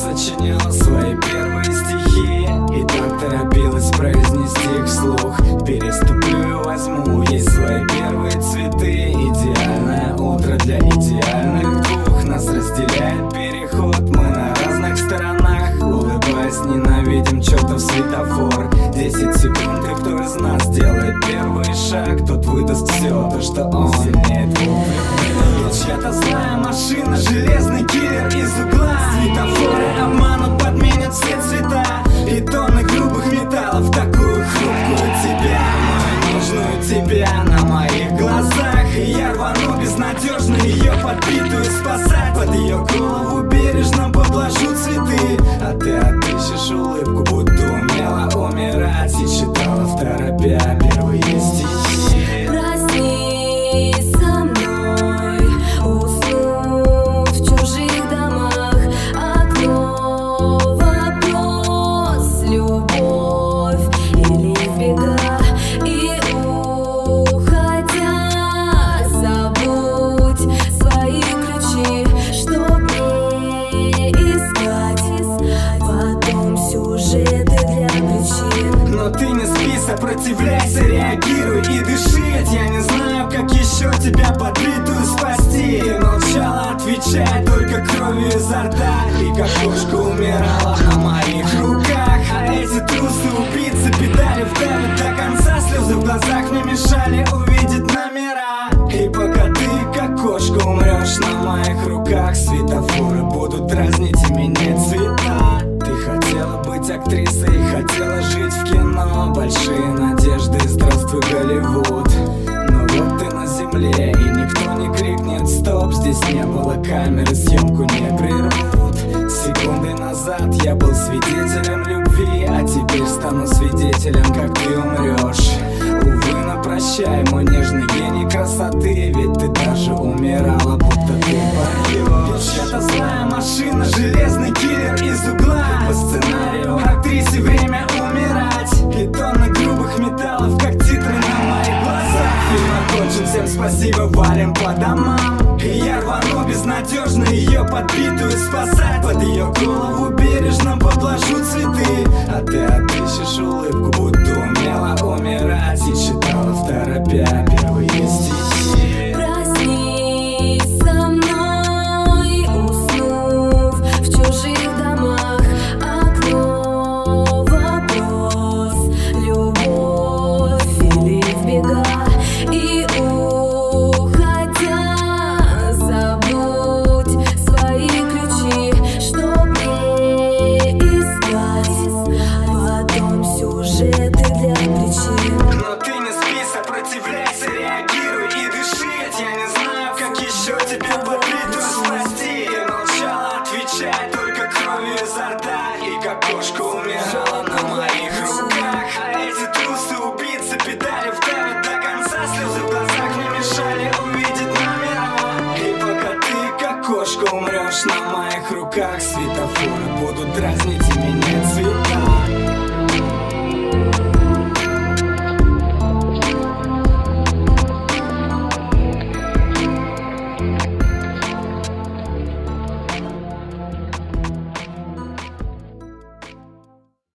сочиняла свои первые стихи и так торопилась произнести их вслух. Переступлю и возьму ей свои первые цветы. Идеальное утро для идеальных двух. Нас разделяет переход, мы на разных сторонах. Улыбаясь, ненавидим чертов светофор. 10 секунд, и кто из нас делает первый шаг, тот выдаст все то, что он сильнее двух. Чья-то злая машина, железный киллер из угла. Светофоры обманут, подменят все цвета и тонны грубых металлов, такую хрупкую тебя, мою нужную тебя на моих глазах. И я рвану безнадежно ее подбитую спасать. Под ее голову бережно подложу цветы, а ты отыщешь улыбку, будто умела умирать и читала второпя первые стихи. Проснись со мной, уснув в чужих домах. Окно, вопрос, любовь или в бега. И уходя, забудь свои ключи, чтоб не искать потом сюжеты для причин. Но ты не спи, сопротивляйся, реагируй и дыши. Ведь я не знаю, как еще тебя подбитую спасти. Ты молчала, отвечая только кровью изо рта, и как кошка умирала на моих руках. А эти трусы убийцы педали вдавят до конца. Слезы в глазах мне мешали увидеть номера. И пока ты, как кошка, умрешь на моих руках, светофоры будут дразнить и менять цвета. Ты хотела быть актрисой, хотела жить в кино. Большие надежды, здравствуй, Голливуд. Но вот ты на земле, и никто не крикнет стоп. Здесь не было камеры, съемку не прервут. Секунды назад я был свидетелем любви, а теперь стану свидетелем, как ты умрешь. Увы, но прощай, мой нежный гений красоты, ведь ты даже умирала, будто ты поешь. Чья-то злая машина, железный киллер из угла. По сценарию актрисе время умирать, и тонны грубых металлов, как титры на моих глазах. Фильм окончен, всем спасибо, валим по домам. И я рвану безнадежно ее подбитую спасать. Под ее голову бережно подложу цветы, а ты отыщешь улыбку, будто умела умирать и читала второпя первые стихи. Проснись со мной, уснув в чужих домах. Окно, вопрос, любовь или в бега. И уходя, забудь свои ключи, чтоб не искать потом сюжеты для причин. Но ты не спи, сопротивляйся, реагируй и дыши. Ведь я не знаю, как еще тебя подбитую спасти. Ты молчала, отвечая только кровью изо рта, и как кошка умирала на моих руках. А эти трусы убийцы педали вдавят до конца. Слезы в глазах мне мешали увидеть номера. И пока ты, как кошка, умрешь на моих руках, светофоры будут дразнить и менять цвета.